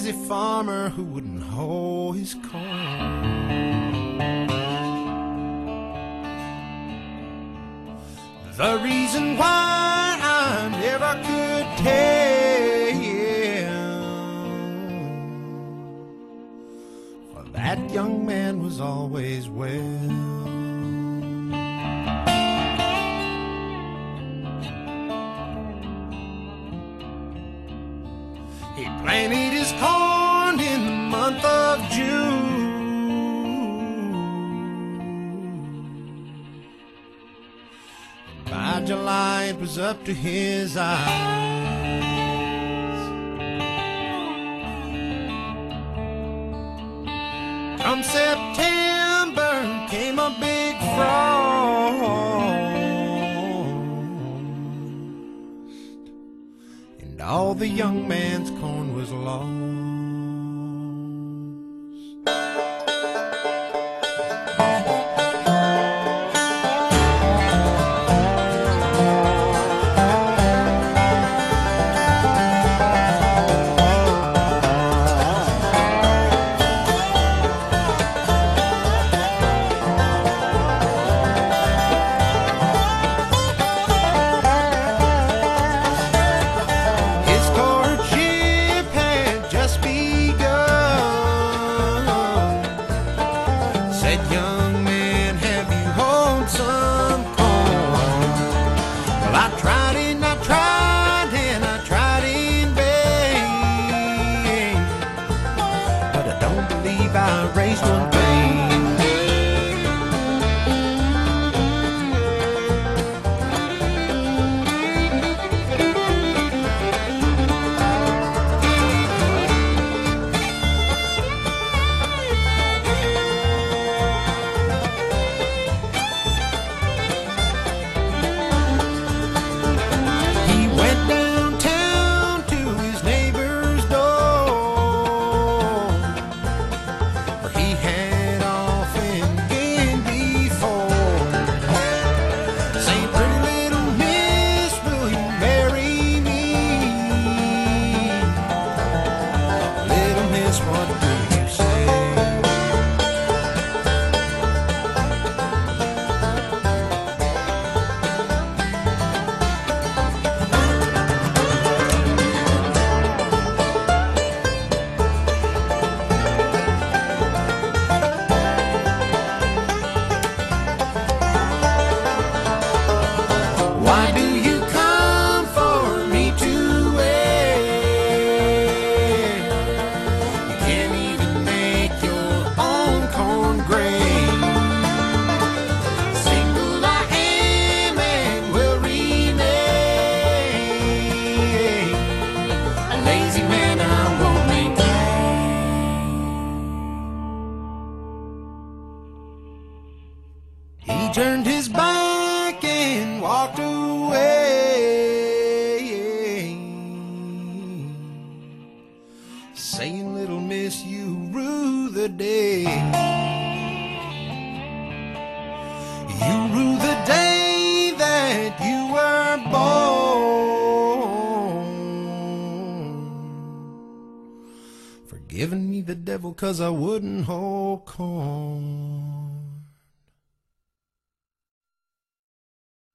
lazy farmer who wouldn't hoe his corn. The reason why I never could tell, for that young man was always well. He planted his corn in the month of June. And by July it was up to his eyes. Come September came a big frost, and all the young man's corn was lost. Said, young man, have you hoed some corn? Well, I tried and I tried and I tried in vain, but I don't believe I raised one grain. What do you say? Why do you come for me to wait? You can't even make your own corn grain. Single I am and will remain. A lazy man I won't maintain. He turned his back and walked away, saying, little miss, you rue the day. You rue the day that you were born, forgiving me the devil 'cause I wouldn't hoe corn.